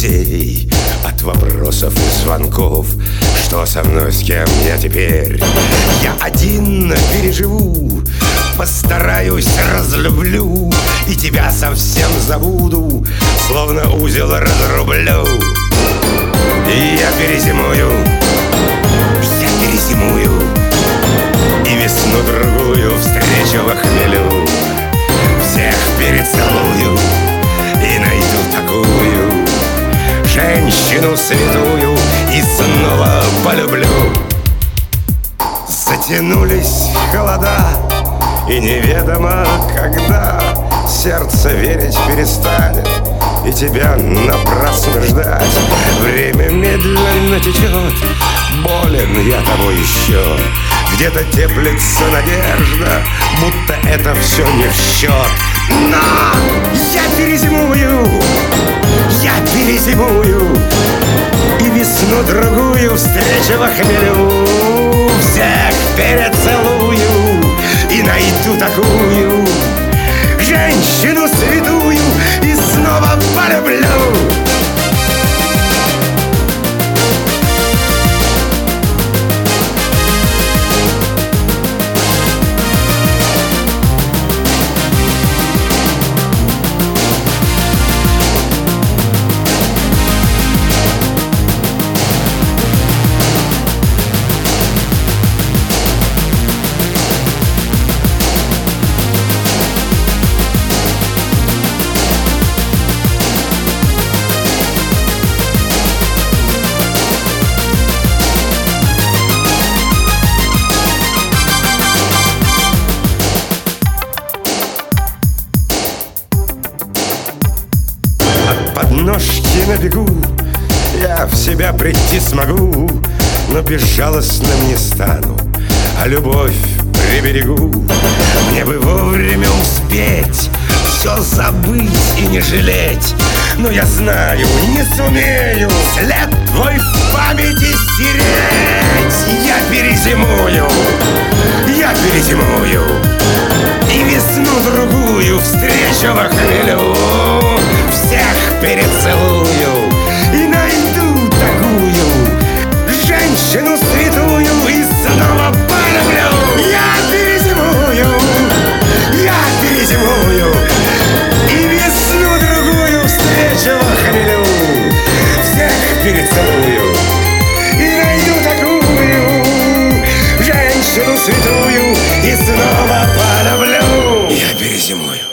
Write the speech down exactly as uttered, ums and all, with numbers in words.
детей, от вопросов и звонков. Что со мной, с кем я теперь? Я один переживу, постараюсь, разлюблю, и тебя совсем забуду, словно узел разрублю. И я перезимую, я перезимую, и весну другую встречу во хмелю. Всех перецелую и найду такую женщину святую, и снова полюблю. Затянулись холода, и неведомо когда сердце верить перестанет, и тебя напрасно ждать. Время медленно течет, болен я тобой еще. Где-то теплится надежда, будто это все не в счет. Но я перезимую, я перезимую, и весну другую встречу во хмелю. Всех перецелую и найду такую женщину святую, и снова полюблю. Подножки на бегу, я в себя прийти смогу, но безжалостным не стану, а любовь приберегу. Мне бы вовремя успеть все забыть и не жалеть, но я знаю, не сумею след твой в памяти стереть. Я перезимую, я перезимую, и весну другую встречу во хмелю. Всех перецелую и найду такую женщину святую, и снова полюблю. Я перезимую, я перезимую, и весну другую встречу во хмелю. Всех перецелую и найду такую женщину святую, и снова полюблю. Я перезимую.